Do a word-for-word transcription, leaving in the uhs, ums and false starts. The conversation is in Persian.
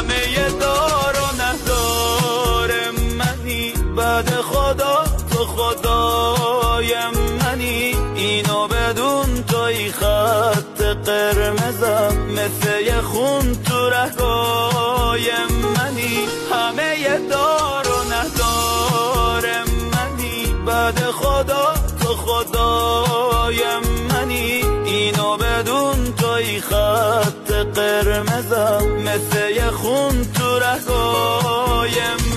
همه دار و ندار منی، بعد خدا تو خدای منی. اینو بدون توی خط قرمزم، مثل یه خون تو رگای منی. همه دار و ندار منی، بعد خدا تو خدای منی. اینو بدون توی خط قرمزم، مثل یه خون تو رگای منی.